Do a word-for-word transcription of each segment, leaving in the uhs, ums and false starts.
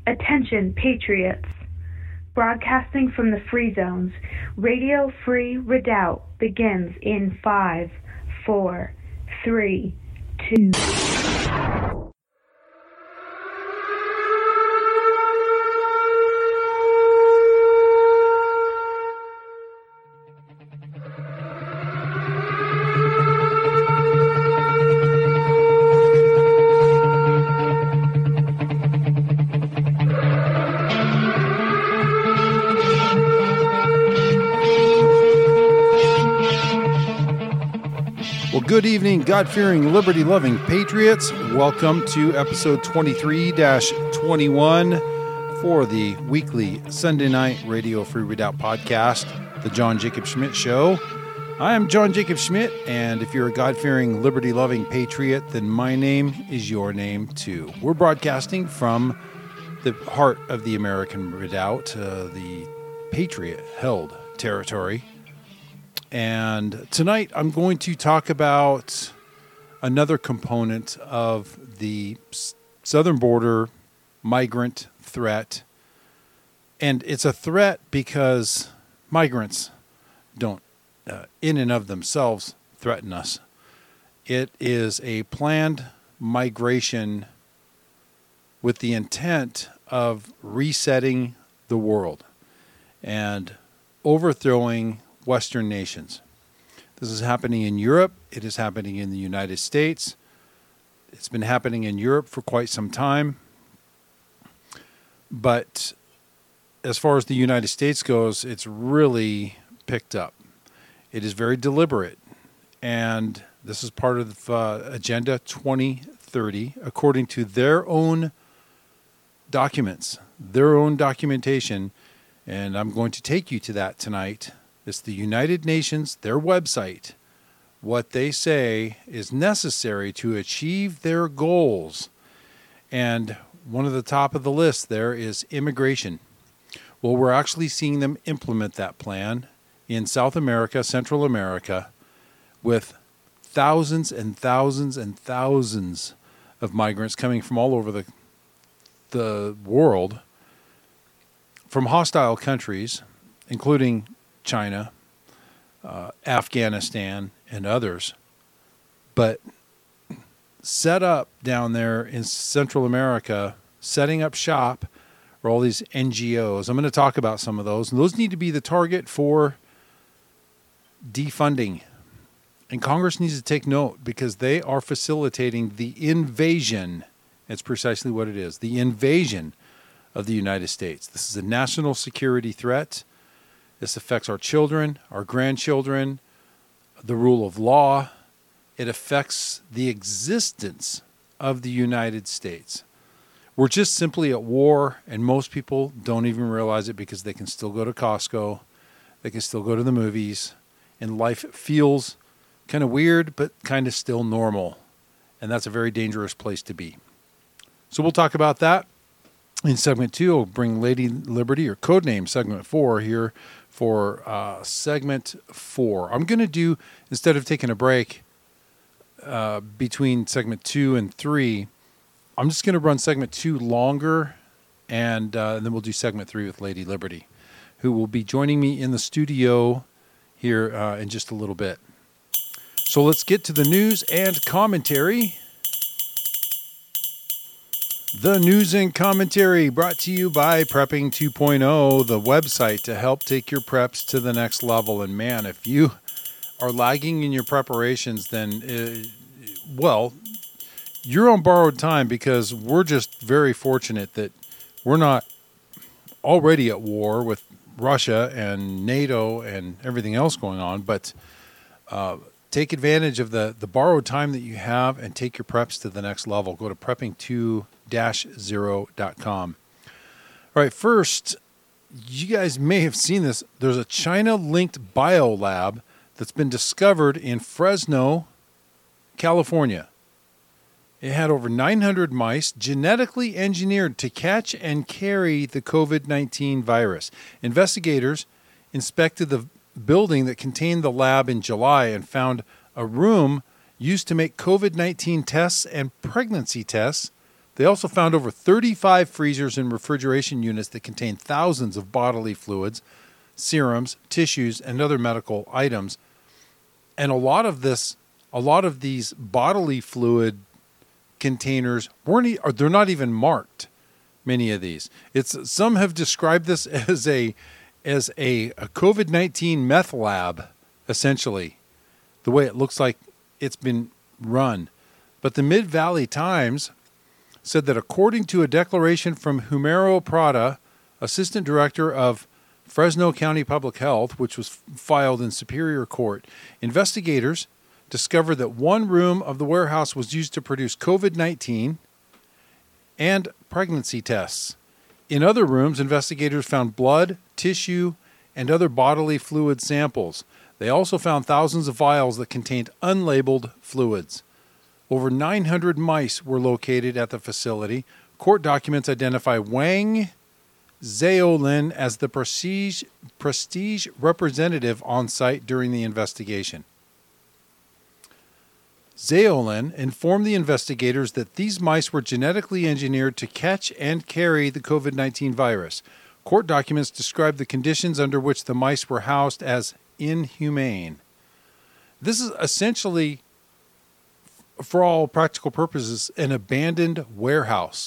Attention, Patriots! Broadcasting from the Free Zones, Radio Free Redoubt begins in five, four, three, two. Good evening, God-fearing, liberty-loving patriots. Welcome to episode twenty-three dash twenty-one for the weekly Sunday night Radio Free Redoubt podcast, The John Jacob Schmidt Show. I am John Jacob Schmidt, and if you're a God-fearing, liberty-loving patriot, then my name is your name too. We're broadcasting from the heart of the American Redoubt, uh, the Patriot-held territory. And tonight I'm going to talk about another component of the southern border migrant threat. And it's a threat because migrants don't, uh, in and of themselves, threaten us. It is a planned migration with the intent of resetting the world and overthrowing Western nations. This is happening in Europe. It is happening in the United States. It's been happening in Europe for quite some time. But as far as the United States goes, it's really picked up. It is very deliberate. And this is part of uh, Agenda twenty thirty, according to their own documents, their own documentation. And I'm going to take you to that tonight. It's the United Nations, their website, what they say is necessary to achieve their goals. And one of the top of the list there is immigration. Well, we're actually seeing them implement that plan in South America, Central America, with thousands and thousands and thousands of migrants coming from all over the, the world, from hostile countries, including China, uh, Afghanistan, and others, but set up down there in Central America, setting up shop for all these N G Os. I'm going to talk about some of those, and those need to be the target for defunding. And Congress needs to take note because they are facilitating the invasion. It's precisely what it is, the invasion of the United States. This is a national security threat. This affects our children, our grandchildren, the rule of law. It affects the existence of the United States. We're just simply at war, and most people don't even realize it because they can still go to Costco, they can still go to the movies, and life feels kind of weird, but kind of still normal. And that's a very dangerous place to be. So we'll talk about that. In segment two, I'll bring Lady Liberty, or codename segment four, here for uh, segment four. I'm going to do, instead of taking a break uh, between segment two and three, I'm just going to run segment two longer, and, uh, and then we'll do segment three with Lady Liberty, who will be joining me in the studio here uh, in just a little bit. So let's get to the news and commentary. The news and commentary brought to you by Prepping two point oh, the website to help take your preps to the next level. And man, if you are lagging in your preparations, then, uh, well, you're on borrowed time because we're just very fortunate that we're not already at war with Russia and NATO and everything else going on. But uh, take advantage of the, the borrowed time that you have and take your preps to the next level. Go to prepping two dash zero dot com. All right, first, you guys may have seen this. There's a China-linked biolab that's been discovered in Fresno, California. It had over nine hundred mice genetically engineered to catch and carry the covid nineteen virus. Investigators inspected the building that contained the lab in July and found a room used to make covid nineteen tests and pregnancy tests They also found over thirty-five freezers and refrigeration units that contain thousands of bodily fluids, serums, tissues, and other medical items. And a lot of this, a lot of these bodily fluid containers weren't, or they're not even marked. Many of these, it's some have described this as a as a, a COVID nineteen meth lab, essentially, the way it looks like it's been run. But the Mid-Valley Times said that according to a declaration from Humero Prada, Assistant Director of Fresno County Public Health, which was filed in Superior Court, investigators discovered that one room of the warehouse was used to produce COVID nineteen and pregnancy tests. In other rooms, investigators found blood, tissue, and other bodily fluid samples. They also found thousands of vials that contained unlabeled fluids. Over nine hundred mice were located at the facility. Court documents identify Wang Zhaolin as the prestige, prestige representative on site during the investigation. Zhaolin informed the investigators that these mice were genetically engineered to catch and carry the COVID nineteen virus. Court documents describe the conditions under which the mice were housed as inhumane. This is essentially, for all practical purposes, an abandoned warehouse.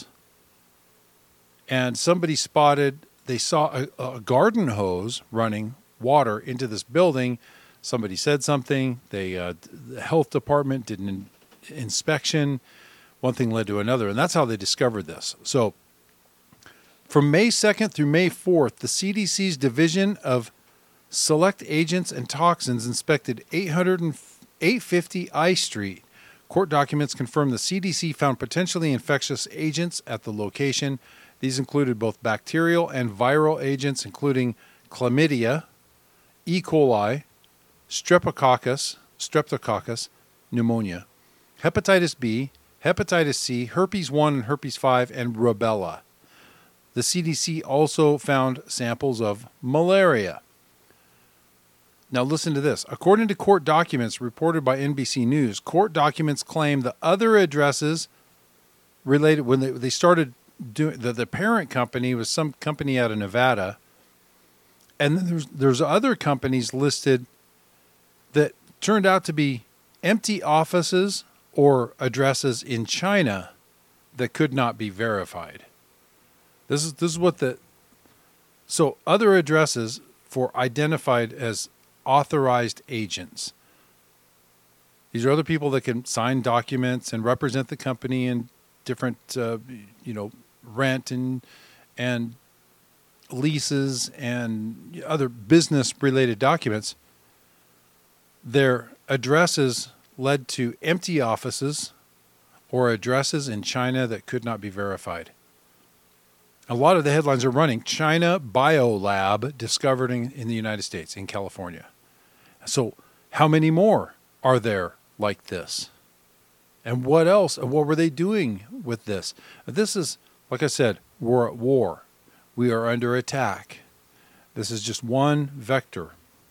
And somebody spotted, they saw a, a garden hose running water into this building. Somebody said something. They, uh, the health department did an in- inspection. One thing led to another, and that's how they discovered this. So from May second through May fourth, the C D C's Division of Select Agents and Toxins inspected eight fifty I Street. Court documents confirm the C D C found potentially infectious agents at the location. These included both bacterial and viral agents, including chlamydia, E. coli, streptococcus, streptococcus pneumonia, hepatitis B, hepatitis C, herpes one and herpes five, and rubella. The C D C also found samples of malaria. Now listen to this. According to court documents reported by N B C News, court documents claim the other addresses related, when they, they started doing, the, the parent company was some company out of Nevada, and then there's, there's other companies listed that turned out to be empty offices or addresses in China that could not be verified. This is this is what the so other addresses for identified as authorized agents. These are other people that can sign documents and represent the company in different, uh, you know, rent and and leases and other business-related documents. Their addresses led to empty offices or addresses in China that could not be verified. A lot of the headlines are running China Biolab discovered in, in the United States, in California. So how many more are there like this? And what else? And what were they doing with this? This is, like I said, we're at war. We are under attack. This is just one vector.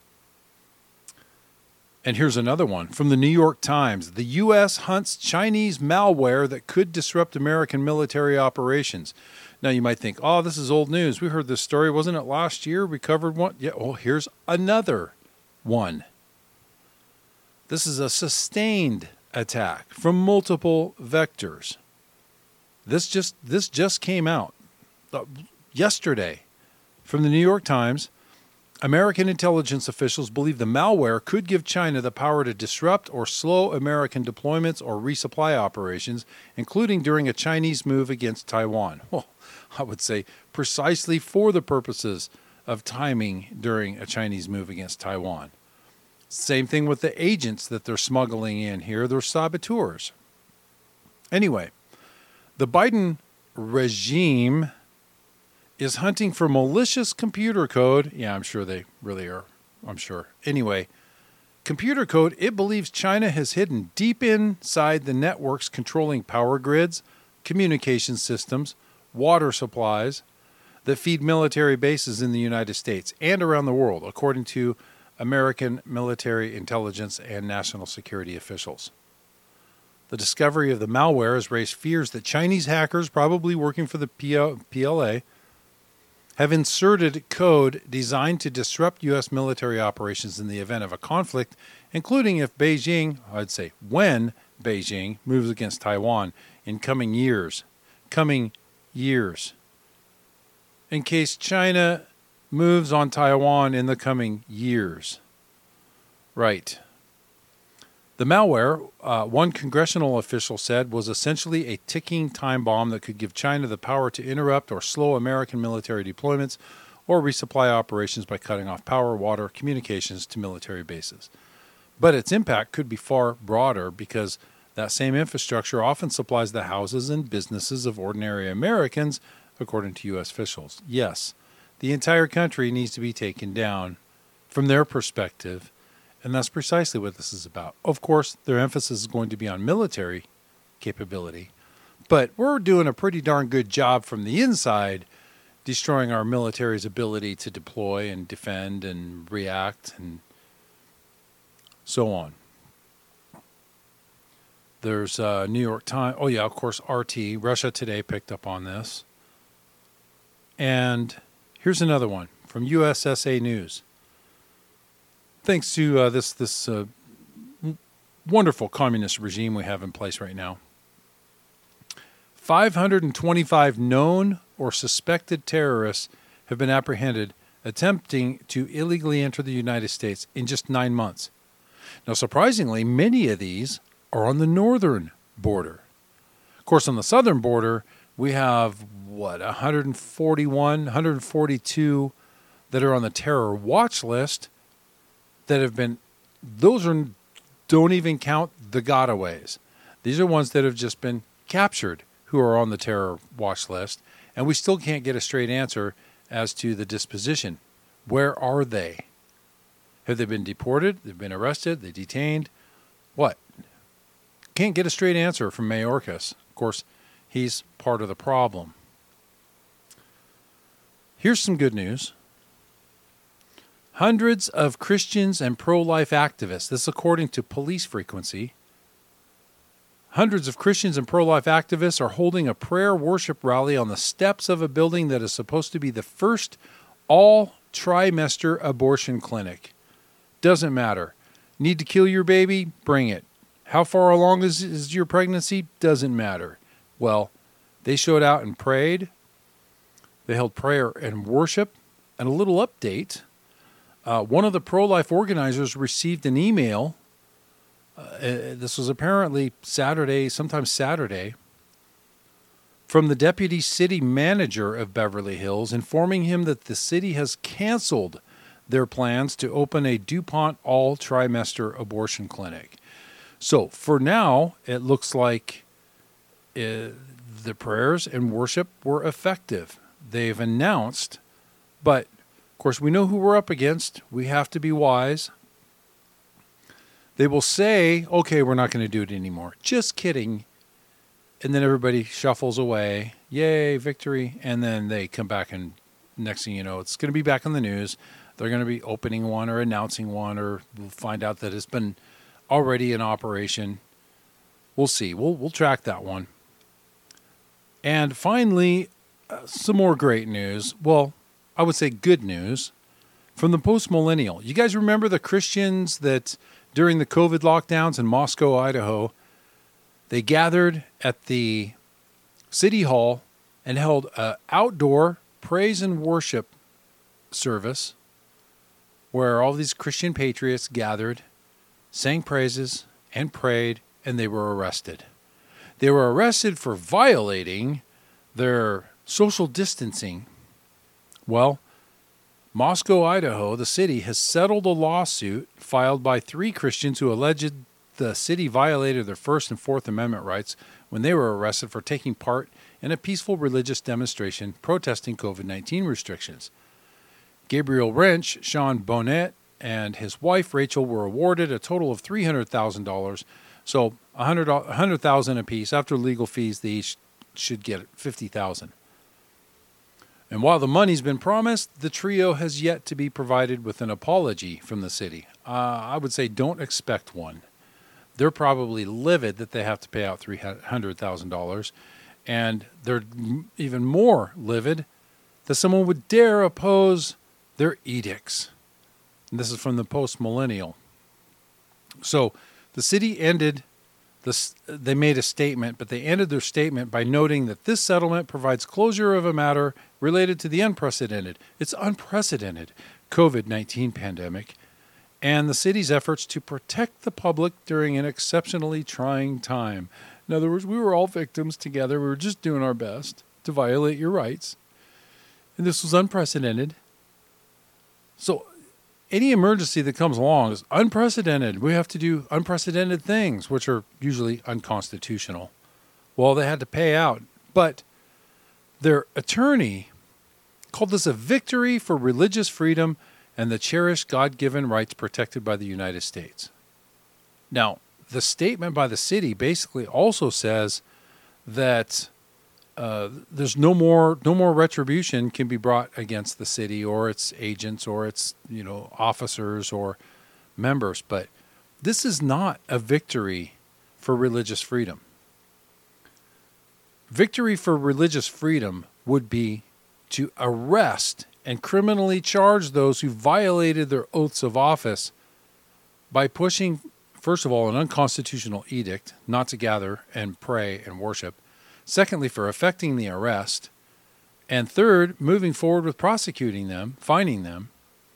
And here's another one from the New York Times. The U S hunts Chinese malware that could disrupt American military operations. Now you might think, oh, this is old news. We heard this story. Wasn't it last year? We covered one. Yeah, well, here's another one. This is a sustained attack from multiple vectors. This just this just came out uh, yesterday from the New York Times. American intelligence officials believe the malware could give China the power to disrupt or slow American deployments or resupply operations, including during a Chinese move against Taiwan. Well, I would say precisely for the purposes of timing during a Chinese move against Taiwan. Same thing with the agents that they're smuggling in here. They're saboteurs. Anyway, the Biden regime is hunting for malicious computer code. Yeah, I'm sure they really are. I'm sure. Anyway, computer code it believes China has hidden deep inside the networks controlling power grids, communication systems, water supplies that feed military bases in the United States and around the world, according to American military intelligence and national security officials. The discovery of the malware has raised fears that Chinese hackers, probably working for the P L A, have inserted code designed to disrupt U S military operations in the event of a conflict, including if Beijing, I'd say when Beijing, moves against Taiwan in coming years. Coming years. In case China moves on Taiwan in the coming years. Right. The malware, uh, one congressional official said, was essentially a ticking time bomb that could give China the power to interrupt or slow American military deployments or resupply operations by cutting off power, water, communications to military bases. But its impact could be far broader because that same infrastructure often supplies the houses and businesses of ordinary Americans, according to U S officials. Yes, the entire country needs to be taken down from their perspective. And that's precisely what this is about. Of course, their emphasis is going to be on military capability, but we're doing a pretty darn good job from the inside, destroying our military's ability to deploy and defend and react and so on. There's uh, New York Times. Oh, yeah, of course, R T, Russia Today picked up on this. And here's another one from U S S A News. Thanks to uh, this this uh, wonderful communist regime we have in place right now, five hundred twenty-five known or suspected terrorists have been apprehended attempting to illegally enter the United States in just nine months. Now, surprisingly, many of these are on the northern border. Of course, on the southern border, we have, what, one hundred forty-one, one hundred forty-two that are on the terror watch list. That have been, those are, don't even count the gotaways. These are ones that have just been captured who are on the terror watch list, and we still can't get a straight answer as to the disposition. Where are they? Have they been deported? They've been arrested? They detained? What? Can't get a straight answer from Mayorkas. Of course, he's part of the problem. Here's some good news. Hundreds of Christians and pro-life activists, this according to Police Frequency, hundreds of Christians and pro-life activists are holding a prayer worship rally on the steps of a building that is supposed to be the first all-trimester abortion clinic. Doesn't matter. Need to kill your baby? Bring it. How far along is, is your pregnancy? Doesn't matter. Well, they showed out and prayed. They held prayer and worship. And a little update. Uh, one of the pro-life organizers received an email. Uh, this was apparently Saturday, sometime Saturday, from the deputy city manager of Beverly Hills, informing him that the city has canceled their plans to open a DuPont all-trimester abortion clinic. So for now, it looks like uh, the prayers and worship were effective. They've announced, but of course, we know who we're up against. We have to be wise. They will say, okay, we're not going to do it anymore. Just kidding. And then everybody shuffles away. Yay, victory. And then they come back and next thing you know, it's going to be back in the news. They're going to be opening one or announcing one, or we'll find out that it's been already in operation. We'll see. We'll, we'll track that one. And finally, uh, some more great news. Well, I would say good news from the post-millennial. You guys remember the Christians that during the COVID lockdowns in Moscow, Idaho, they gathered at the city hall and held an outdoor praise and worship service where all these Christian patriots gathered, sang praises, and prayed, and they were arrested. They were arrested for violating their social distancing. Well, Moscow, Idaho, the city, has settled a lawsuit filed by three Christians who alleged the city violated their First and Fourth Amendment rights when they were arrested for taking part in a peaceful religious demonstration protesting COVID nineteen restrictions. Gabriel Wrench, Sean Bonnet, and his wife Rachel were awarded a total of three hundred thousand dollars. So one hundred thousand dollars apiece. After legal fees, they each should get fifty thousand dollars. And while the money's been promised, the trio has yet to be provided with an apology from the city. Uh, I would say don't expect one. they're probably livid that they have to pay out three hundred thousand dollars. And they're even more livid that someone would dare oppose their edicts. And this is from the Post-Millennial. So the city ended, this, they made a statement, but they ended their statement by noting that this settlement provides closure of a matter related to the unprecedented, it's unprecedented COVID nineteen pandemic, and the city's efforts to protect the public during an exceptionally trying time. In other words, we were all victims together. We were just doing our best to violate your rights. And this was unprecedented. So any emergency that comes along is unprecedented. We have to do unprecedented things, which are usually unconstitutional. Well, they had to pay out. But their attorney called this a victory for religious freedom and the cherished God-given rights protected by the United States. Now, the statement by the city basically also says that uh, there's no more no more retribution can be brought against the city or its agents or its you know officers or members. But this is not a victory for religious freedom. Victory for religious freedom would be to arrest and criminally charge those who violated their oaths of office by pushing, first of all, an unconstitutional edict not to gather and pray and worship. Secondly, for effecting the arrest. And third, moving forward with prosecuting them, fining them.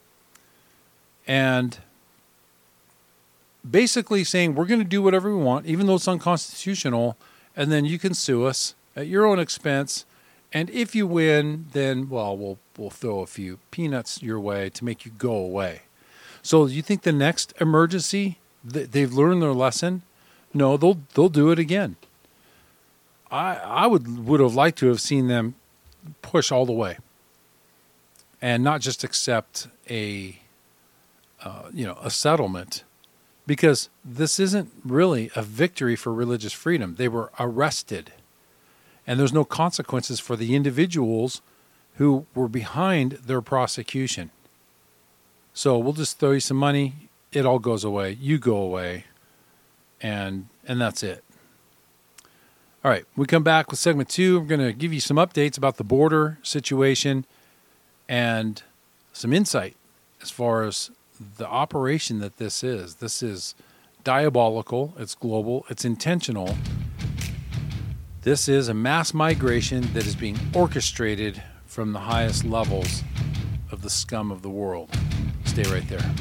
And basically saying, we're going to do whatever we want, even though it's unconstitutional, and then you can sue us at your own expense. And if you win, then, well, we'll we'll throw a few peanuts your way to make you go away. So you think the next emergency, they've learned their lesson? No, they'll they'll do it again. I I would would have liked to have seen them push all the way, and not just accept a uh, you know a settlement, because this isn't really a victory for religious freedom. They were arrested, and there's no consequences for the individuals who were behind their prosecution. So we'll just throw you some money. It all goes away. You go away. And and that's it. All right. We come back with segment two. I'm going to give you some updates about the border situation and some insight as far as the operation that this is. This is diabolical. It's global. It's intentional. This is a mass migration that is being orchestrated from the highest levels of the scum of the world. Stay right there.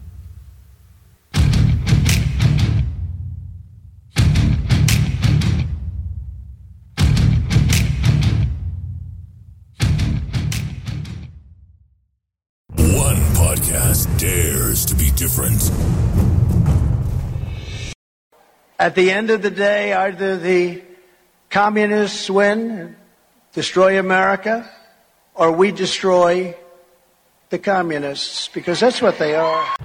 One podcast dares to be different. At the end of the day, either the communists win and destroy America, or we destroy the communists, because that's what they are.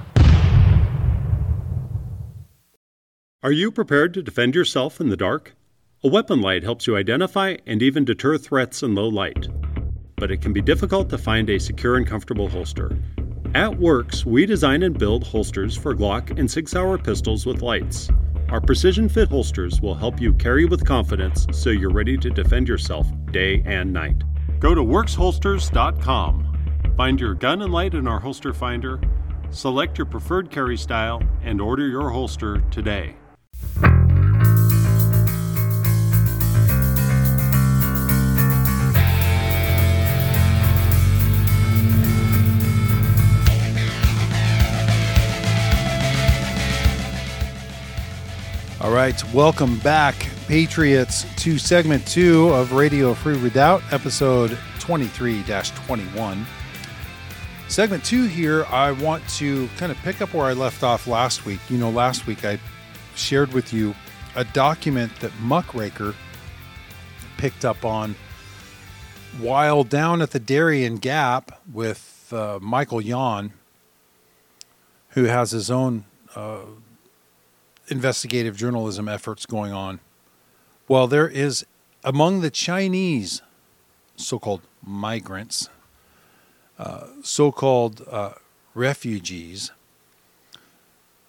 Are you prepared to defend yourself in the dark? A weapon light helps you identify and even deter threats in low light. But it can be difficult to find a secure and comfortable holster. At Works, we design and build holsters for Glock and Sig Sauer pistols with lights. Our precision fit holsters will help you carry with confidence so you're ready to defend yourself day and night. Go to works holsters dot com. Find your gun and light in our holster finder, select your preferred carry style, and order your holster today. All right, welcome back, Patriots, to segment two of Radio Free Redoubt, episode twenty-three dash twenty-one. Segment two here, I want to kind of pick up where I left off last week. You know, last week I shared with you a document that Muckraker picked up on while down at the Darien Gap with uh, Michael Yon, who has his own uh, investigative journalism efforts going on. Well, there is, among the Chinese so-called migrants, uh, so-called uh, refugees,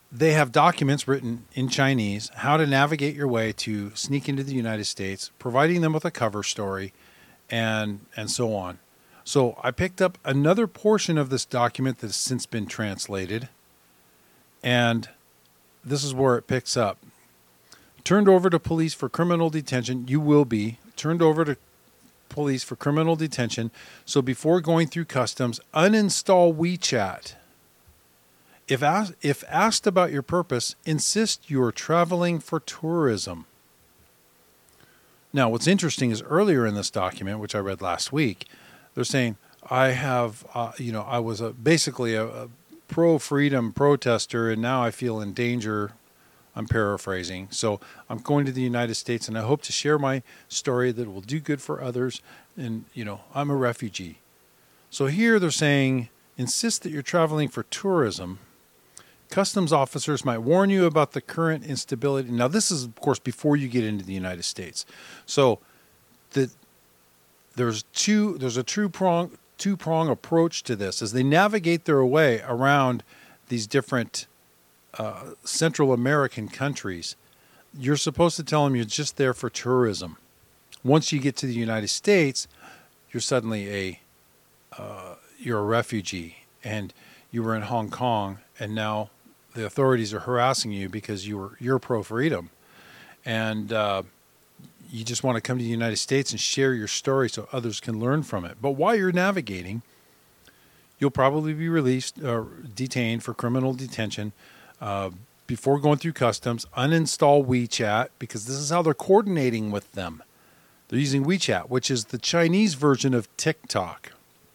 they have documents written in Chinese, how to navigate your way to sneak into the United States, providing them with a cover story, and and so on. So I picked up another portion of this document that has since been translated, and this is where it picks up. Turned over to police for criminal detention. You will be turned over to police for criminal detention. So before going through customs, uninstall WeChat. If asked, if asked about your purpose, insist you are traveling for tourism. Now, what's interesting is earlier in this document, which I read last week, they're saying, I have, uh, you know, I was a, basically a, a pro-freedom protester, and now I feel in danger. I'm paraphrasing. So I'm going to the United States, and I hope to share my story that will do good for others. And, you know, I'm a refugee. So here they're saying, insist that you're traveling for tourism. Customs officers might warn you about the current instability. Now, this is, of course, before you get into the United States. So the, there's two. There's a true prong, two-prong approach to this as they navigate their way around these different uh, Central American countries. You're supposed to tell them you're just there for tourism. Once you get to the United States, you're suddenly a uh, you're a refugee, and you were in Hong Kong, and now the authorities are harassing you because you were you're pro-freedom, and uh, you just want to come to the United States and share your story so others can learn from it. But while you're navigating, you'll probably be released or detained for criminal detention. Uh, before going through customs, uninstall WeChat, because this is how they're coordinating with them. They're using WeChat, which is the Chinese version of TikTok.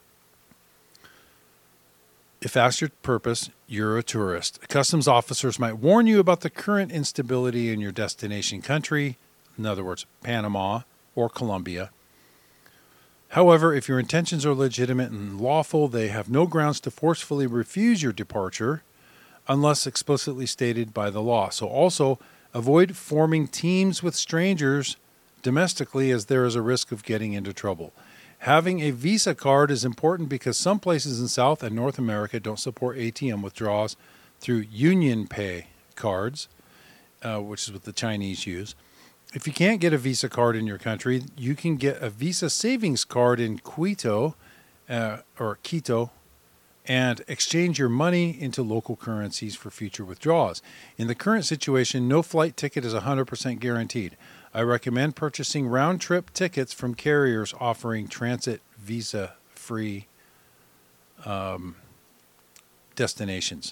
If asked your purpose, you're a tourist. Customs officers might warn you about the current instability in your destination country, in other words, Panama or Colombia. However, if your intentions are legitimate and lawful, they have no grounds to forcefully refuse your departure unless explicitly stated by the law. So also, avoid forming teams with strangers domestically, as there is a risk of getting into trouble. Having a Visa card is important because some places in South and North America don't support A T M withdrawals through Union Pay cards, uh, which is what the Chinese use. If you can't get a Visa card in your country, you can get a Visa savings card in Quito uh, or Quito and exchange your money into local currencies for future withdrawals. In the current situation, no flight ticket is one hundred percent guaranteed. I recommend purchasing round-trip tickets from carriers offering transit visa-free um, destinations.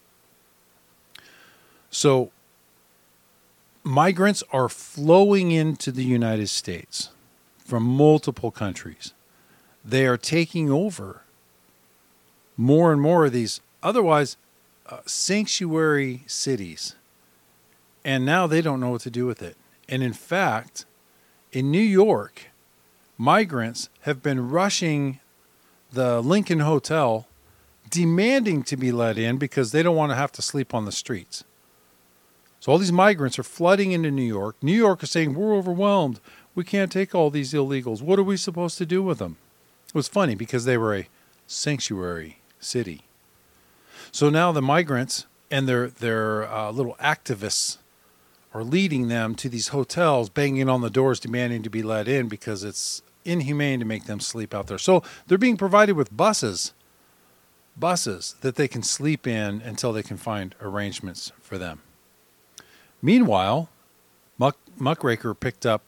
So, migrants are flowing into the United States from multiple countries. They are taking over more and more of these otherwise uh, sanctuary cities. And now they don't know what to do with it. And in fact, in New York, migrants have been rushing the Lincoln Hotel, demanding to be let in because they don't want to have to sleep on the streets. So all these migrants are flooding into New York. New York is saying, we're overwhelmed. We can't take all these illegals. What are we supposed to do with them? It was funny because they were a sanctuary city. So now the migrants and their, their uh, little activists are leading them to these hotels, banging on the doors, demanding to be let in because it's inhumane to make them sleep out there. So they're being provided with buses, buses that they can sleep in until they can find arrangements for them. Meanwhile, Muck, Muckraker picked up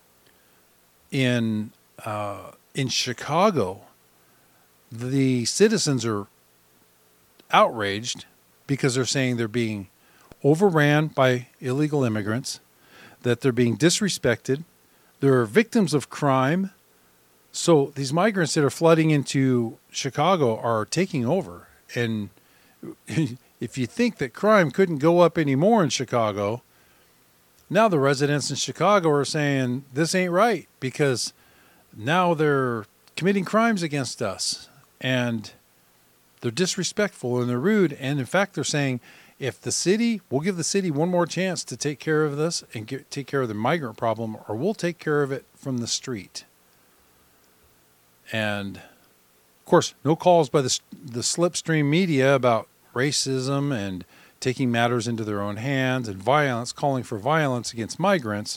in uh, in Chicago. The citizens are outraged because they're saying they're being overran by illegal immigrants, that they're being disrespected. They're victims of crime. So these migrants that are flooding into Chicago are taking over. And if you think that crime couldn't go up anymore in Chicago, now the residents in Chicago are saying this ain't right because now they're committing crimes against us. And they're disrespectful and they're rude. And in fact, they're saying, if the city, we'll give the city one more chance to take care of this and get, take care of the migrant problem, or we'll take care of it from the street. And, of course, no calls by the, the slipstream media about racism and taking matters into their own hands and violence, calling for violence against migrants.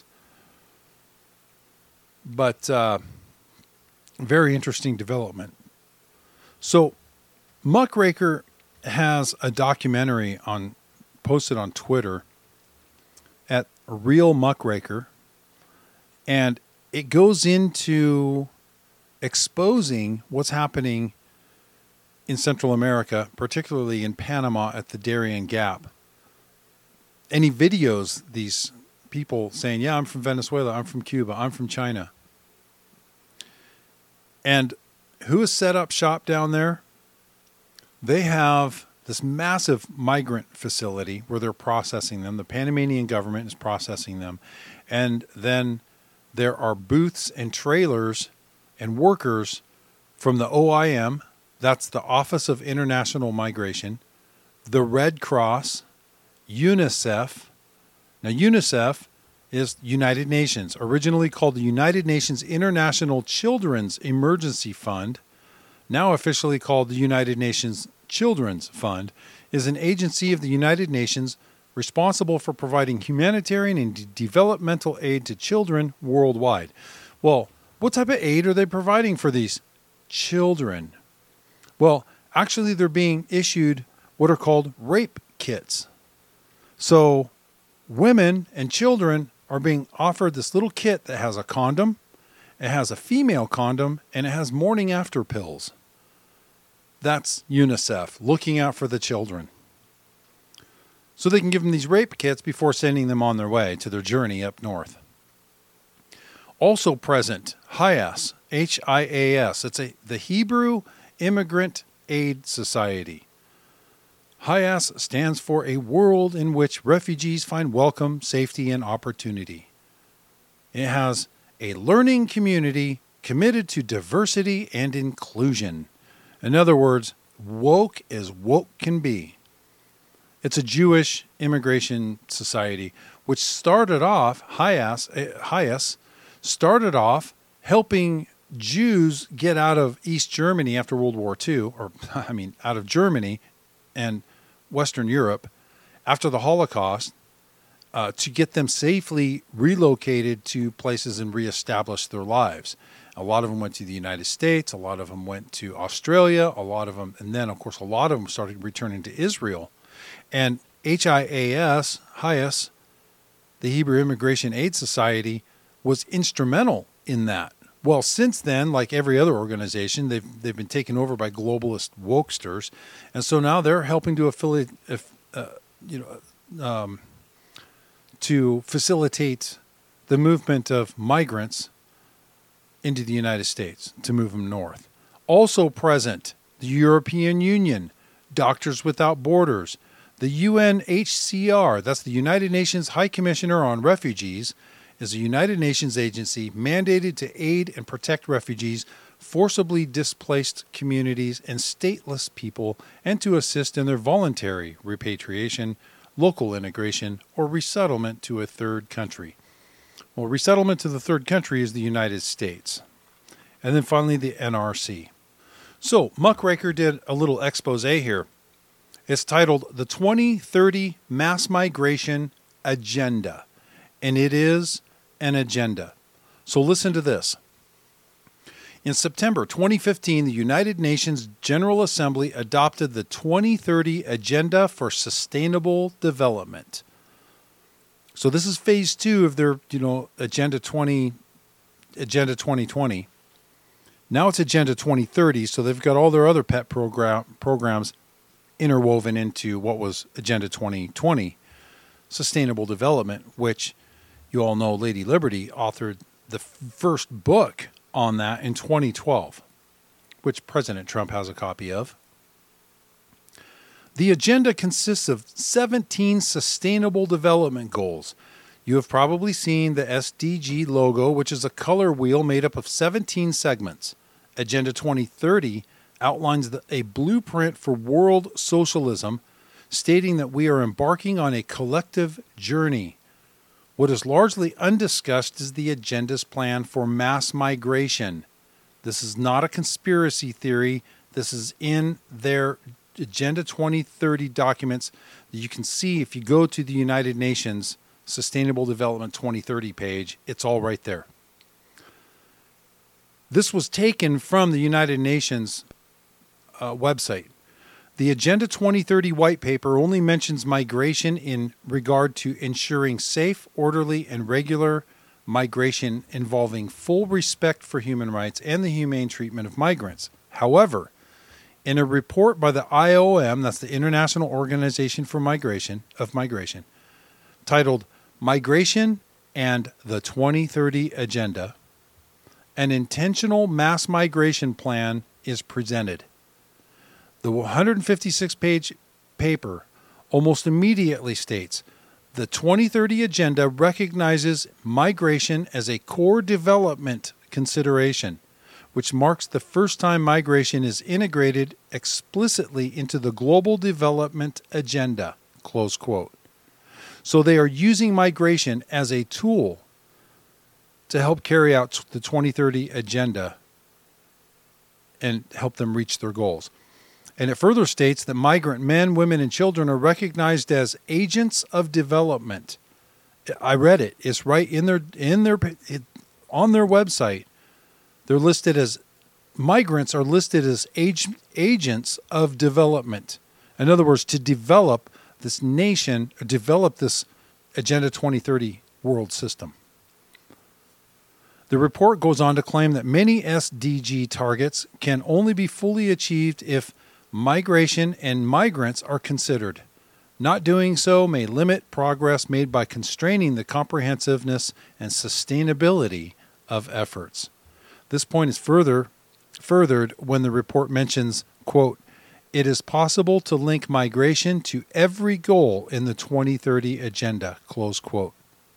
But uh, very interesting development. So Muckraker has a documentary on posted on Twitter at Real Muckraker, and it goes into exposing what's happening in Central America, particularly in Panama at the Darien Gap. And he videos these people saying, yeah, I'm from Venezuela, I'm from Cuba, I'm from China. And who has set up shop down there? They have this massive migrant facility where they're processing them. The Panamanian government is processing them. And then there are booths and trailers and workers from the O I M, that's the Office of International Migration, the Red Cross, UNICEF. Now, UNICEF is United Nations, originally called the United Nations International Children's Emergency Fund, now officially called the United Nations Children's Fund, is an agency of the United Nations responsible for providing humanitarian and de- developmental aid to children worldwide. Well, what type of aid are they providing for these children? Well, actually, they're being issued what are called rape kits. So women and children are being offered this little kit that has a condom, it has a female condom, and it has morning after pills. That's UNICEF, looking out for the children. So they can give them these rape kits before sending them on their way to their journey up north. Also present, HIAS, H I A S. It's a, the Hebrew Immigrant Aid Society. HIAS stands for a world in which refugees find welcome, safety, and opportunity. It has a learning community committed to diversity and inclusion. In other words, woke as woke can be. It's a Jewish immigration society, which started off, HIAS, HIAS started off helping Jews get out of East Germany after World War Two, or I mean, out of Germany and Western Europe after the Holocaust, uh, to get them safely relocated to places and reestablish their lives. A lot of them went to the United States. A lot of them went to Australia. A lot of them, and then, of course, a lot of them started returning to Israel. And H I A S, HIAS, the Hebrew Immigration Aid Society, was instrumental in that. Well, since then, like every other organization, they've they've been taken over by globalist wokesters, and so now they're helping to affiliate, uh, you know, um, to facilitate the movement of migrants into the United States, to move them north. Also present, the European Union, Doctors Without Borders, the U N H C R, that's the United Nations High Commissioner on Refugees, is a United Nations agency mandated to aid and protect refugees, forcibly displaced communities, and stateless people, and to assist in their voluntary repatriation, local integration, or resettlement to a third country. Well, resettlement to the third country is the United States. And then finally, the N R C. So, Muckraker did a little expose here. It's titled The twenty thirty Mass Migration Agenda. And it is an agenda. So listen to this. In September twenty fifteen, the United Nations General Assembly adopted the twenty thirty Agenda for Sustainable Development. So this is phase two of their, you know, Agenda twenty, Agenda twenty twenty. Now it's Agenda twenty thirty, so they've got all their other pet program, programs interwoven into what was Agenda twenty twenty, Sustainable Development, which you all know Lady Liberty authored the first book on that in twenty twelve, which President Trump has a copy of. The agenda consists of seventeen sustainable development goals. You have probably seen the S D G logo, which is a color wheel made up of seventeen segments. Agenda twenty thirty outlines the, a blueprint for world socialism, stating that we are embarking on a collective journey. What is largely undiscussed is the agenda's plan for mass migration. This is not a conspiracy theory. This is in their Agenda twenty thirty documents that you can see if you go to the United Nations Sustainable Development twenty thirty page. It's all right there. This was taken from the United Nations uh, website. The Agenda twenty thirty white paper only mentions migration in regard to ensuring safe, orderly, and regular migration involving full respect for human rights and the humane treatment of migrants. However, in a report by the I O M, that's the International Organization for Migration of Migration, titled Migration and the twenty thirty Agenda, an intentional mass migration plan is presented. The one hundred fifty-six page paper almost immediately states, the twenty thirty Agenda recognizes migration as a core development consideration, which marks the first time migration is integrated explicitly into the Global Development Agenda, close quote. So they are using migration as a tool to help carry out the twenty thirty Agenda and help them reach their goals. And it further states that migrant men, women, and children are recognized as agents of development. I read it. It's right in their in their it, on their website. They're listed as migrants are listed as age, agents of development. In other words, to develop this nation, or develop this Agenda twenty thirty world system. The report goes on to claim that many S D G targets can only be fully achieved if migration and migrants are considered. Not doing so may limit progress made by constraining the comprehensiveness and sustainability of efforts. This point is further furthered when the report mentions, quote, it is possible to link migration to every goal in the twenty thirty Agenda, close quote.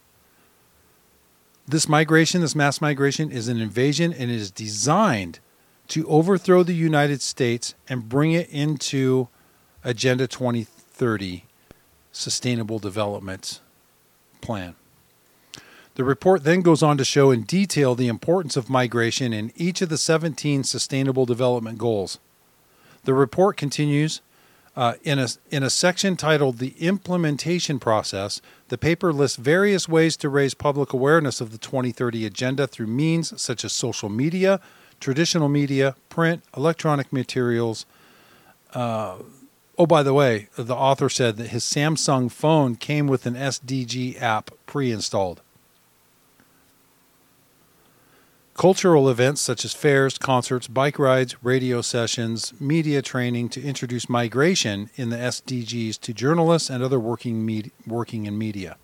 This migration, this mass migration, is an invasion and it is designed to overthrow the United States and bring it into Agenda twenty thirty Sustainable Development Plan. The report then goes on to show in detail the importance of migration in each of the seventeen Sustainable Development Goals. The report continues uh, in a in a section titled The Implementation Process. The paper lists various ways to raise public awareness of the twenty thirty Agenda through means such as social media, traditional media, print, electronic materials. Uh, oh, by the way, the author said that his Samsung phone came with an S D G app pre-installed. Cultural events such as fairs, concerts, bike rides, radio sessions, media training to introduce migration in the S D Gs to journalists and other working med- working in media.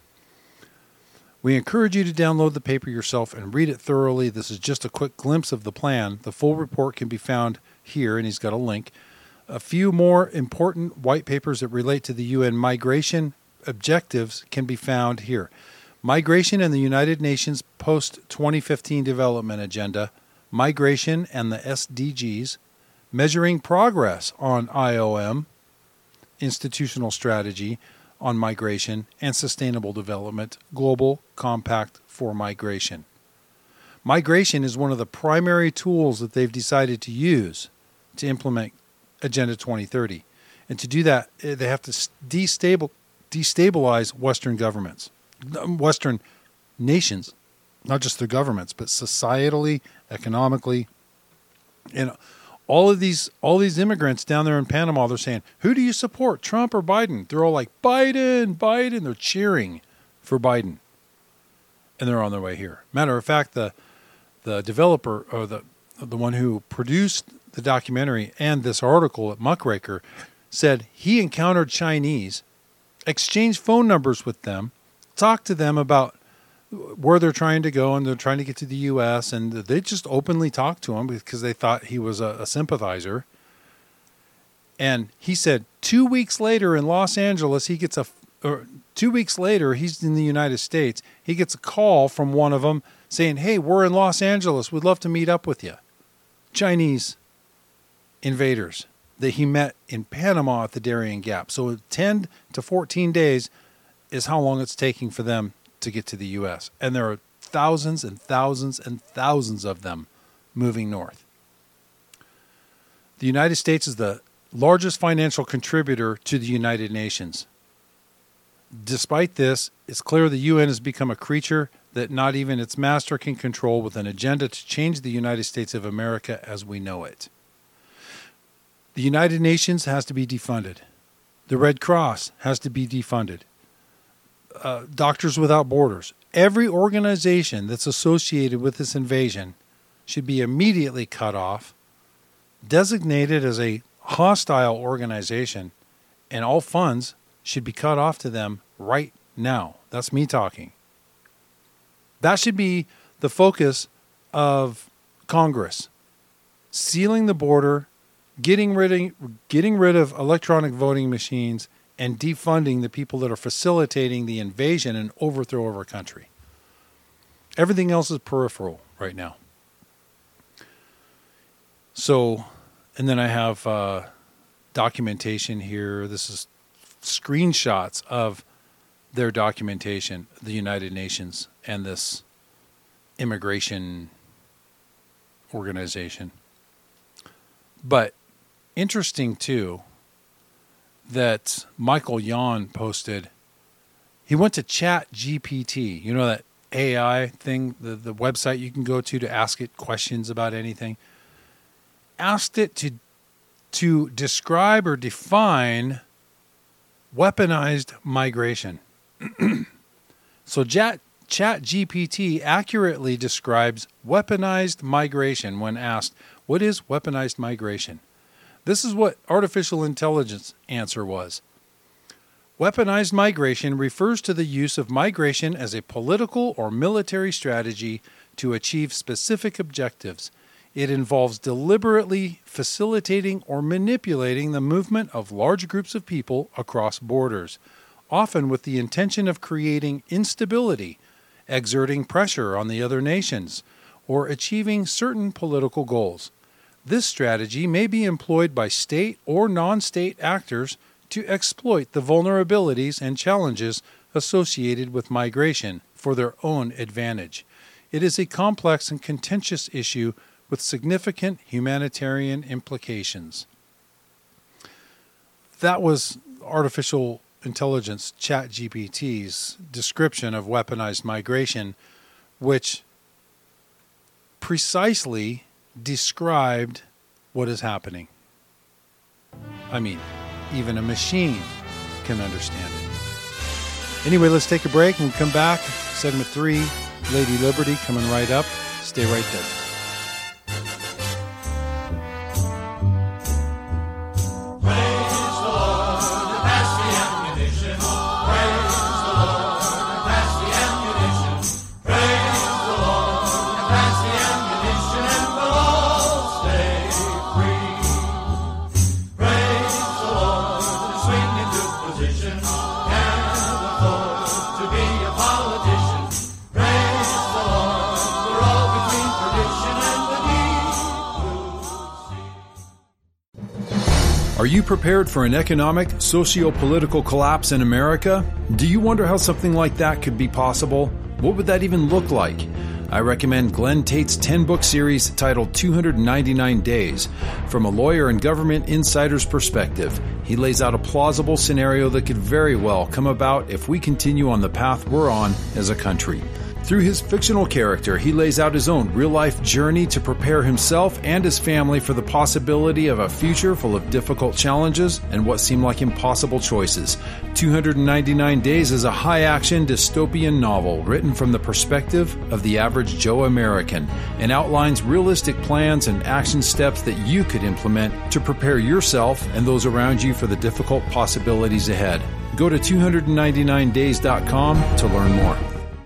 We encourage you to download the paper yourself and read it thoroughly. This is just a quick glimpse of the plan. The full report can be found here, and he's got a link. A few more important white papers that relate to the U N migration objectives can be found here. Migration and the United Nations post twenty fifteen Development Agenda, Migration and the S D Gs, Measuring Progress on I O M, Institutional Strategy on Migration and Sustainable Development, Global Compact for Migration. Migration is one of the primary tools that they've decided to use to implement Agenda twenty thirty. And to do that, they have to destabil- destabilize Western governments, Western nations, not just their governments, but societally, economically. And all of these all these immigrants down there in Panama, they're saying, who do you support, Trump or Biden? They're all like, Biden, Biden. They're cheering for Biden. And they're on their way here. Matter of fact, the the developer, or the the one who produced the documentary and this article at Muckraker, said he encountered Chinese, exchanged phone numbers with them, talked to them about where they're trying to go, and they're trying to get to the U S, and they just openly talked to him because they thought he was a, a sympathizer. And he said two weeks later in Los Angeles, he gets a, or two weeks later, he's in the United States, he gets a call from one of them saying, hey, we're in Los Angeles. We'd love to meet up with you. Chinese invaders that he met in Panama at the Darien Gap. So ten to fourteen days is how long it's taking for them to get to the U S. And there are thousands and thousands and thousands of them moving north. The United States is the largest financial contributor to the United Nations. Despite this, it's clear the U N has become a creature that not even its master can control, with an agenda to change the United States of America as we know it. The United Nations has to be defunded. The Red Cross has to be defunded. Uh, Doctors Without Borders. Every organization that's associated with this invasion should be immediately cut off, designated as a hostile organization, and all funds should be cut off to them right now. That's me talking. That should be the focus of Congress. Sealing the border, getting rid of, getting rid of electronic voting machines, and defunding the people that are facilitating the invasion and overthrow of our country. Everything else is peripheral right now. So, and then I have uh, documentation here. This is screenshots of their documentation, the United Nations and this immigration organization. But interesting too, that Michael Yon posted, he went to Chat G P T, you know, that A I thing, the, the website you can go to to ask it questions about anything. Asked it to to describe or define weaponized migration. So Chat, Chat G P T accurately describes weaponized migration when asked, what is weaponized migration? This is what artificial intelligence answer was. Weaponized migration refers to the use of migration as a political or military strategy to achieve specific objectives. It involves deliberately facilitating or manipulating the movement of large groups of people across borders, often with the intention of creating instability, exerting pressure on the other nations, or achieving certain political goals. This strategy may be employed by state or non-state actors to exploit the vulnerabilities and challenges associated with migration for their own advantage. It is a complex and contentious issue with significant humanitarian implications. That was artificial intelligence Chat G P T's description of weaponized migration, which precisely described what is happening. I mean, even a machine can understand it. Anyway, let's take a break and come back. Segment three, Lady Liberty coming right up. Stay right there. Are you prepared for an economic, socio-political collapse in America? Do you wonder how something like that could be possible? What would that even look like? I recommend Glenn Tate's ten-book series titled two hundred ninety-nine days. From a lawyer and government insider's perspective, he lays out a plausible scenario that could very well come about if we continue on the path we're on as a country. Through his fictional character, he lays out his own real-life journey to prepare himself and his family for the possibility of a future full of difficult challenges and what seem like impossible choices. two hundred ninety-nine days is a high-action dystopian novel written from the perspective of the average Joe American and outlines realistic plans and action steps that you could implement to prepare yourself and those around you for the difficult possibilities ahead. Go to two hundred ninety-nine days dot com to learn more.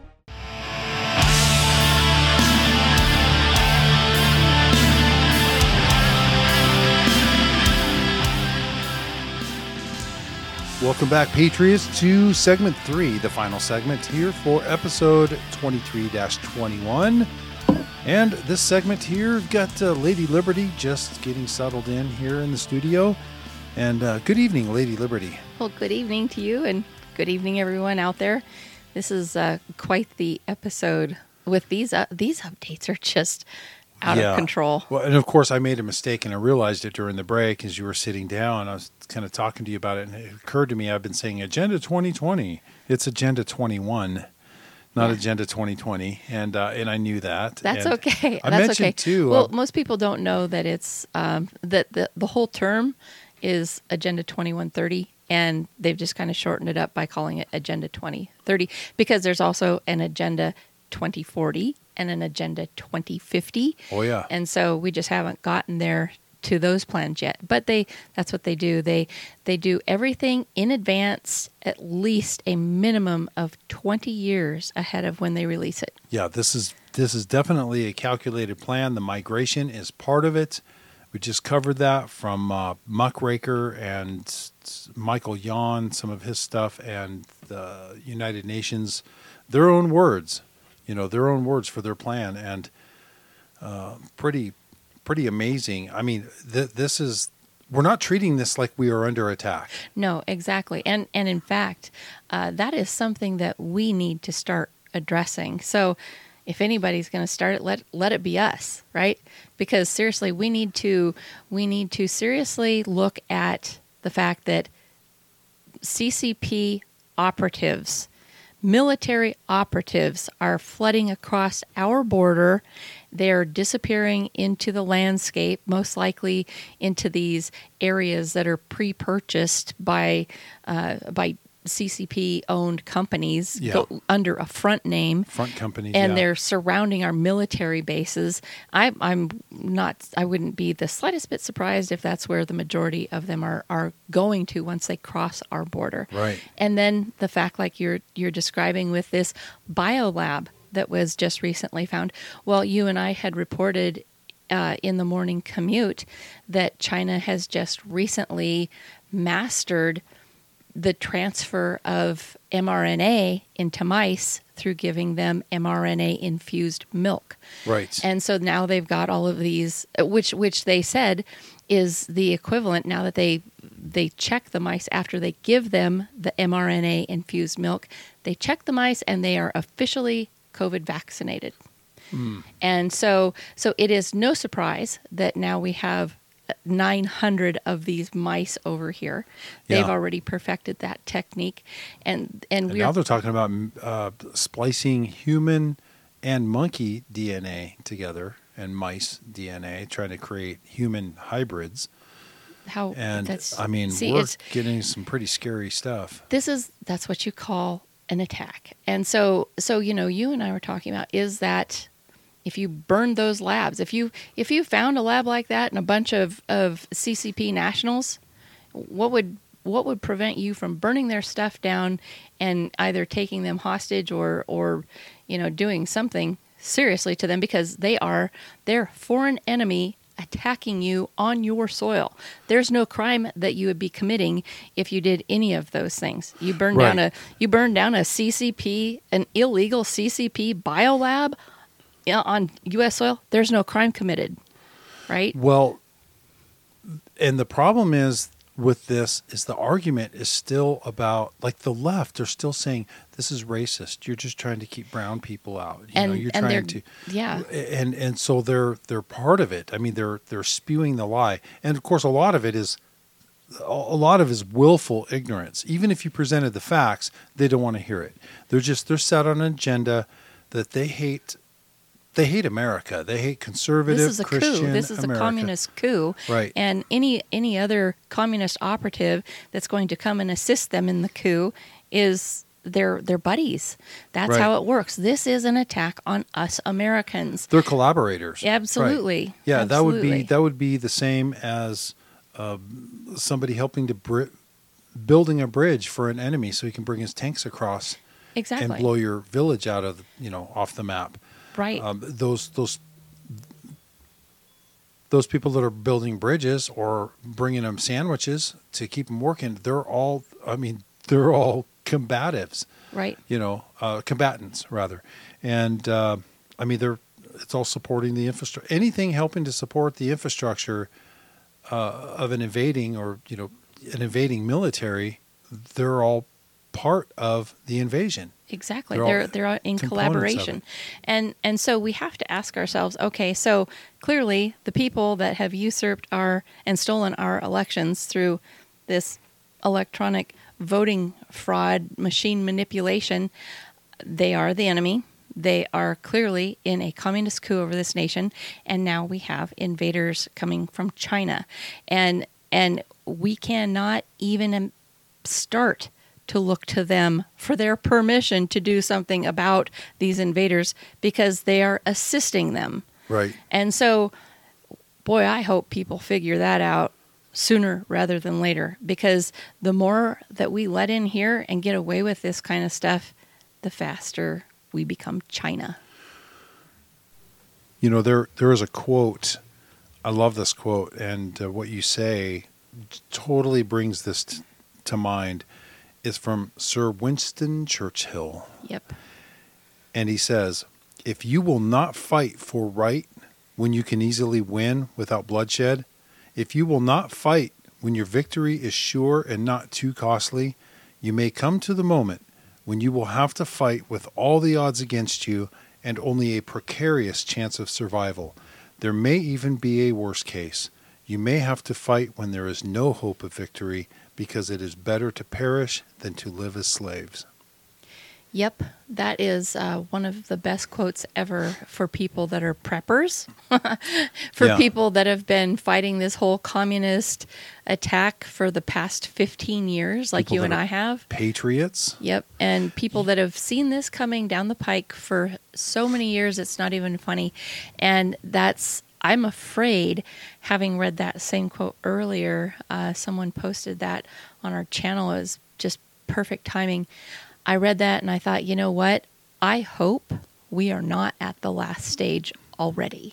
Welcome back, Patriots, to segment three, the final segment here for episode twenty-three dash twenty-one. And this segment here, we've got uh, Lady Liberty just getting settled in here in the studio. And uh, good evening, Lady Liberty. Well, good evening to you, and good evening, everyone out there. This is uh, quite the episode. With these, uh, these updates are just out Yeah. of control. Well, and of course, I made a mistake, and I realized it during the break as you were sitting down. I was kind of talking to you about it, and it occurred to me I've been saying Agenda twenty twenty. It's Agenda twenty-one, not Yeah. Agenda twenty twenty, and uh, and I knew that. That's And okay. I That's mentioned okay. too. Well, uh, most people don't know that it's um, that the the whole term is Agenda twenty-one thirty, and they've just kind of shortened it up by calling it Agenda twenty thirty because there's also an Agenda twenty forty and an Agenda twenty fifty. oh yeah, And so we just haven't gotten there to those plans yet. But they that's what they do. They they do everything in advance, at least a minimum of twenty years ahead of when they release it. yeah. This is this is definitely a calculated plan. The migration is part of it. We just covered that from uh, Muckraker and s- Michael Yon, some of his stuff, and the United Nations, their own words, you know, their own words for their plan, and uh, pretty, pretty amazing. I mean, th- this is we're not treating this like we are under attack. No, exactly. And and in fact, uh, that is something that we need to start addressing. So if anybody's going to start it, let let it be us, right? Because seriously, we need to we need to seriously look at the fact that C C P operatives, military operatives, are flooding across our border. They're disappearing into the landscape, most likely into these areas that are pre-purchased by uh, by C C P-owned companies Yeah. go under a front name. Front companies, And yeah. they're surrounding our military bases. I, I'm not. I wouldn't be the slightest bit surprised if that's where the majority of them are, are going to once they cross our border. Right. And then the fact, like you're you're describing with this biolab that was just recently found. Well, you and I had reported uh, in the morning commute that China has just recently mastered the transfer of mRNA into mice through giving them mRNA infused milk. Right. And so now they've got all of these, which which they said is the equivalent. Now that they they check the mice after they give them the mRNA infused milk, they check the mice and they are officially COVID vaccinated. Mm. And so so it is no surprise that now we have nine hundred of these mice over here. They've Yeah. already perfected that technique, and and, And we now are they're talking about uh, splicing human and monkey D N A together and mice D N A, trying to create human hybrids. how And that's I mean, see, we're it's, getting some pretty scary stuff. this is that's what you call an attack. And so so you know, you and I were talking about, is that if you burn those labs, if you if you found a lab like that and a bunch of, of C C P nationals, what would what would prevent you from burning their stuff down and either taking them hostage or or you know doing something seriously to them, because they are they're foreign enemy attacking you on your soil. There's no crime that you would be committing if you did any of those things. You burn down Right. a you burn down a C C P, an illegal C C P biolab on U S soil. There's no crime committed, right? Well, and the problem is with this is the argument is still about, like, the left are still saying this is racist. You're just trying to keep brown people out. You And- know, you're and trying they're- to yeah. And and so they're they're part of it. I mean, they're they're spewing the lie. And of course a lot of it is a lot of it is willful ignorance. Even if you presented the facts, they don't want to hear it. They're just they're set on an agenda that they hate. They hate America. They hate conservative This is a Christian coup. This is America. a communist coup. Right. And any any other communist operative that's going to come and assist them in the coup is their their buddies. That's Right. how it works. This is an attack on us Americans. They're collaborators. Absolutely. Right. Yeah, that would be Absolutely. that would be the same as uh, somebody helping to bri- building a bridge for an enemy so he can bring his tanks across Exactly. and blow your village out of, you know, off the map. Right. Um, those those those people that are building bridges or bringing them sandwiches to keep them working, they're all, I mean, they're all combatives. right. You know, uh, combatants rather, and uh, I mean, they're it's all supporting the infrastructure. Anything helping to support the infrastructure uh, of an invading or you know an invading military, they're all part of the invasion. Exactly. They're They're all they're, in components of collaboration. it. And and so we have to ask ourselves, okay, so clearly the people that have usurped our and stolen our elections through this electronic voting fraud machine manipulation, they are the enemy. They are clearly in a communist coup over this nation, and now we have invaders coming from China. And and we cannot even start to look to them for their permission to do something about these invaders because they are assisting them. Right. And so, boy, I hope people figure that out sooner rather than later, because the more that we let in here and get away with this kind of stuff, the faster we become China. You know, there there is a quote. I love this quote, and uh, what you say totally brings this t- to mind. It's from Sir Winston Churchill. Yep. And he says, if you will not fight for right when you can easily win without bloodshed, if you will not fight when your victory is sure and not too costly, you may come to the moment when you will have to fight with all the odds against you and only a precarious chance of survival. There may even be a worse case. You may have to fight when there is no hope of victory, because it is better to perish than to live as slaves. Yep, that is uh, one of the best quotes ever for people that are preppers, for Yeah. people that have been fighting this whole communist attack for the past fifteen years, like People you and that are I have. Patriots. Yep, and people that have seen this coming down the pike for so many years, it's not even funny. And that's, I'm afraid, having read that same quote earlier, uh, someone posted that on our channel. It was just perfect timing. I read that and I thought, you know what? I hope we are not at the last stage already.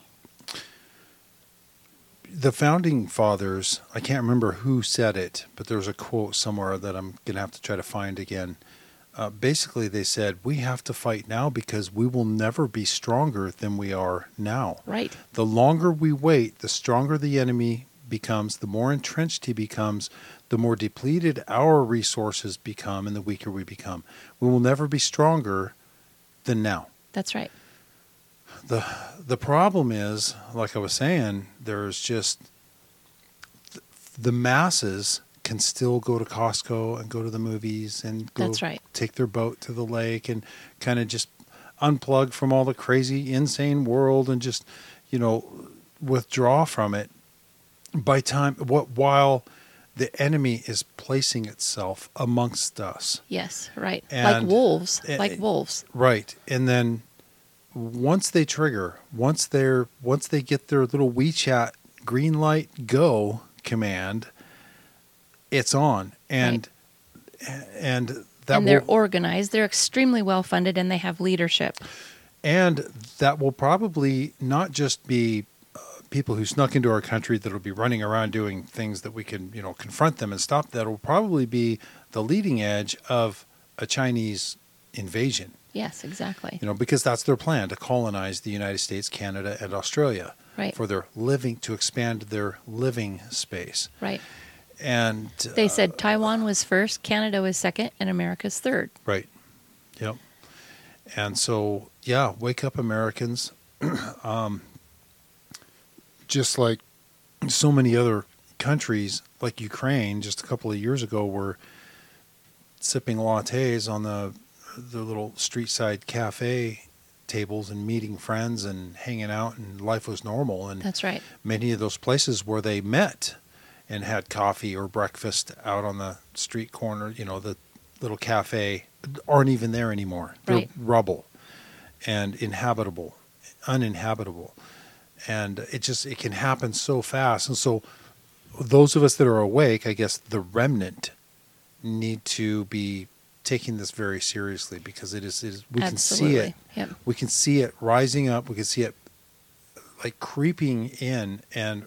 The founding fathers, I can't remember who said it, but there was a quote somewhere that I'm going to have to try to find again. Uh, basically, they said, we have to fight now because we will never be stronger than we are now. Right. The longer we wait, the stronger the enemy becomes, the more entrenched he becomes, the more depleted our resources become, and the weaker we become. We will never be stronger than now. That's right. The the problem is, like I was saying, there's just th- the masses can still go to Costco and go to the movies and go That's right. take their boat to the lake and kind of just unplug from all the crazy, insane world and just, you know, withdraw from it. By time, what while the enemy is placing itself amongst us. Yes, right. And- like wolves, eh, like wolves. Right. And then once they trigger, once they're once they get their little WeChat green light go command, it's on. And and that And they're will organized. They're extremely well funded, and they have leadership. and that will probably not just be uh, people who snuck into our country that'll be running around doing things that we can, you know, confront them and stop. That will probably be the leading edge of a Chinese invasion. Yes, exactly. You know, because that's their plan, to colonize the United States, Canada, and Australia. Right. For their living, to expand their living space. Right. And They uh, said Taiwan was first, Canada was second, and America's third. right. Yep. And so, yeah, wake up, Americans. um, just like so many other countries, like Ukraine, just a couple of years ago, were sipping lattes on the the little street side cafe tables and meeting friends and hanging out, and life was normal. And That's right. many of those places where they met and had coffee or breakfast out on the street corner, you know, the little cafe, aren't even there anymore. They're Right. rubble and inhabitable, uninhabitable. And it just, it can happen so fast. And so those of us that are awake, I guess the remnant, need to be taking this very seriously, because it is, it is we can see it. Absolutely. Yep. We can see it rising up. We can see it like creeping in and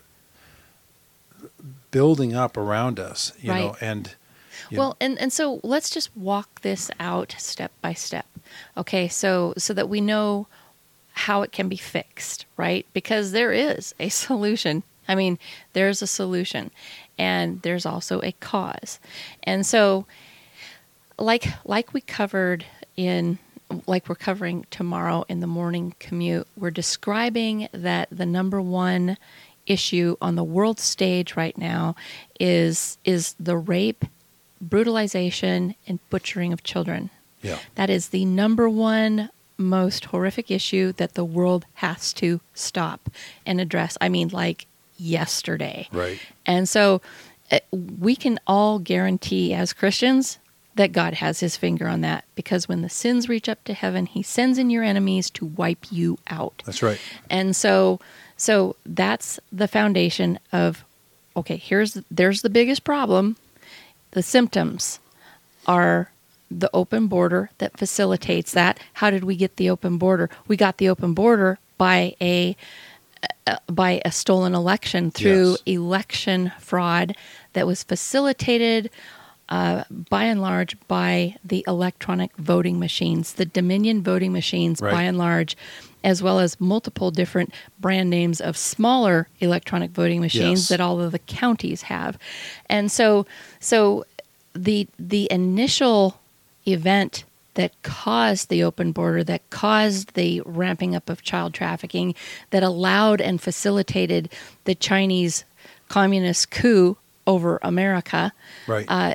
building up around us, you Right. know, and you Well, know, and, and so let's just walk this out step by step. Okay, so so that we know how it can be fixed, right? Because there is a solution. I mean, there's a solution, and there's also a cause. And so like like we covered in like we're covering tomorrow in the morning commute, we're describing that the number one issue on the world stage right now is is the rape, brutalization, and butchering of children. Yeah. That is the number one most horrific issue that the world has to stop and address. I mean, like yesterday. Right. And so uh, we can all guarantee as Christians that God has his finger on that, because when the sins reach up to heaven, he sends in your enemies to wipe you out. That's right. And so so that's the foundation of, okay, here's there's the biggest problem. The symptoms are the open border that facilitates that. How did we get the open border? We got the open border by a uh, by a stolen election through Yes. election fraud that was facilitated uh, by and large by the electronic voting machines, the Dominion voting machines, Right. by and large, as well as multiple different brand names of smaller electronic voting machines Yes. that all of the counties have. And so so the the initial event that caused the open border, that caused the ramping up of child trafficking, that allowed and facilitated the Chinese communist coup over America, Right. uh,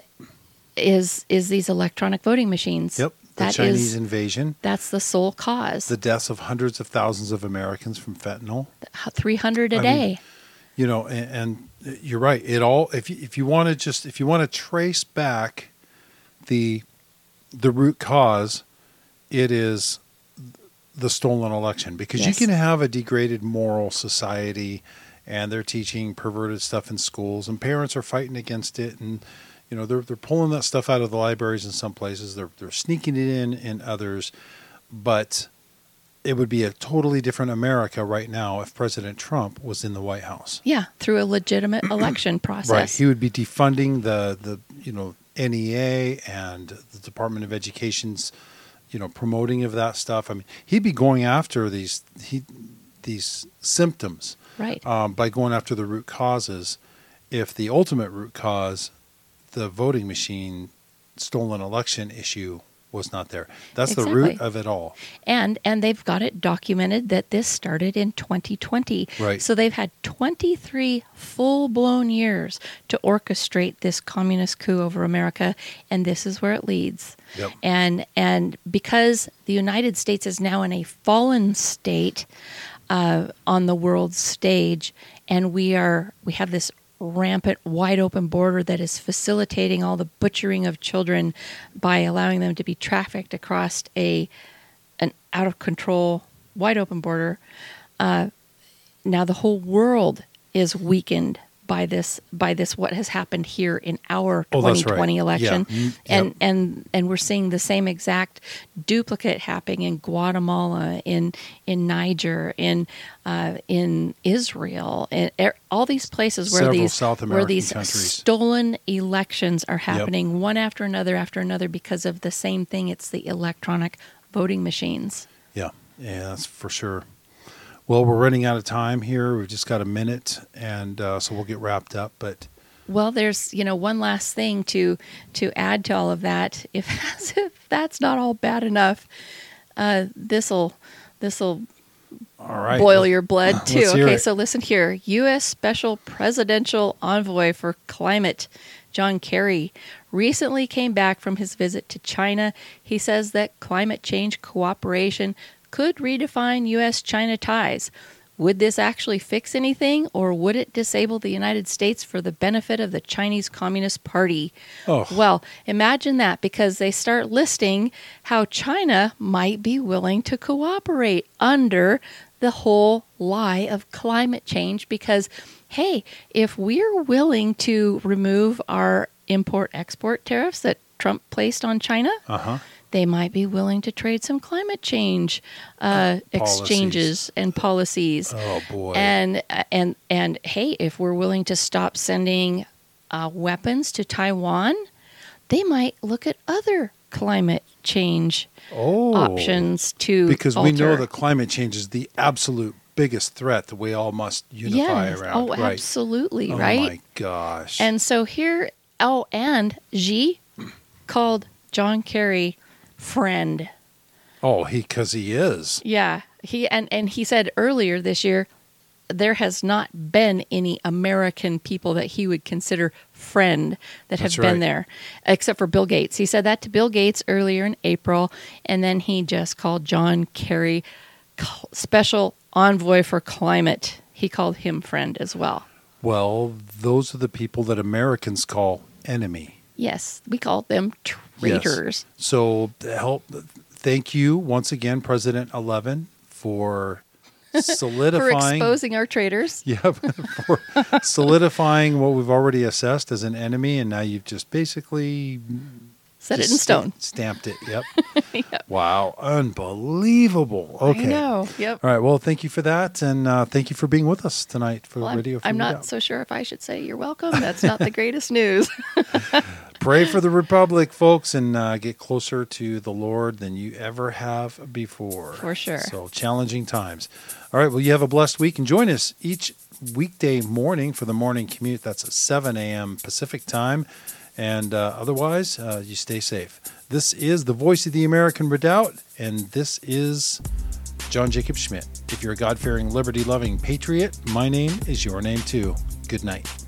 is is these electronic voting machines. Yep. The That Chinese is- invasion, That's the sole cause. the deaths of hundreds of thousands of Americans from fentanyl. three hundred a I day. mean, You know, and, and you're right. It all if you, if you want to just if you want to trace back the the root cause, it is the stolen election, because Yes. you can have a degraded moral society and they're teaching perverted stuff in schools and parents are fighting against it, and you know they're they're pulling that stuff out of the libraries in some places, they're they're sneaking it in in others, but it would be a totally different America right now if President Trump was in the White House. Yeah, through a legitimate election process. Right. He would be defunding the, the you know, N E A and the Department of Education's, you know, promoting of that stuff. I mean, he'd be going after these he these symptoms Right. um, by going after the root causes. If the ultimate root cause, the voting machine stolen election issue, was not there. That's the root Exactly. of it all. And and they've got it documented that this started in twenty twenty. Right. So they've had twenty-three full-blown years to orchestrate this communist coup over America, and this is where it leads. Yep. And and because the United States is now in a fallen state uh, on the world stage, and we are we have this rampant, wide open border that is facilitating all the butchering of children by allowing them to be trafficked across a an out of control, wide open border. Uh, now the whole world is weakened by this by this what has happened here in our Oh, that's twenty twenty right. election. Yeah. Mm, And yep. and and we're seeing the same exact duplicate happening in Guatemala, in in Niger, in uh, in Israel, in er, all these places where Several these South where American these countries. stolen elections are happening one after another after another because of the same thing. It's the electronic voting machines. Yeah, yeah, that's for sure. Well, we're running out of time here. We've just got a minute, and uh, so we'll get wrapped up. But Well, there's you know one last thing to to add to all of that. If that's, if that's not all bad enough, uh, this'll this'll all right, boil let's- your blood too. let's hear Okay, it. so listen here. U S Special Presidential Envoy for Climate, John Kerry, recently came back from his visit to China. He says that climate change cooperation could redefine U S China ties. Would this actually fix anything, or would it disable the United States for the benefit of the Chinese Communist Party? Oh. Well, imagine that, because they start listing how China might be willing to cooperate under the whole lie of climate change, because, hey, if we're willing to remove our import-export tariffs that Trump placed on China, Uh-huh. they might be willing to trade some climate change uh, exchanges and policies. Oh, boy. And and and hey, if we're willing to stop sending uh, weapons to Taiwan, they might look at other climate change Oh, options to because we know alter. that climate change is the absolute biggest threat that we all must unify Yes. around. Oh, right. absolutely, Oh right? my gosh. And so here, oh, and Xi called John Kerry friend. Oh, he because he is. Yeah, he and, and he said earlier this year there has not been any American people that he would consider friend that have That's been right. there, except for Bill Gates. He said that to Bill Gates earlier in April, and then he just called John Kerry cl- special envoy for climate. He called him friend as well. Well, those are the people that Americans call enemy. Yes, we call them traitors. Yes. So help. Thank you once again, President eleven, for solidifying. For exposing our traitors. Yeah, for solidifying what we've already assessed as an enemy, and now you've just basically Set it just in stone. sta- stamped it. Yep. Yep. Wow, unbelievable. Okay. I know. Yep. All right. Well, thank you for that, and uh, thank you for being with us tonight for Well, I'm, Radio Free I'm not Redoubt. so sure if I should say you're welcome. That's not the greatest news. Pray for the Republic, folks, and uh, get closer to the Lord than you ever have before. For sure. So challenging times. All right. Well, you have a blessed week, and join us each weekday morning for the morning commute. That's at seven a.m. Pacific time. And uh, otherwise, uh, you stay safe. This is the Voice of the American Redoubt, and this is John Jacob Schmidt. If you're a God-fearing, liberty-loving patriot, my name is your name too. Good night.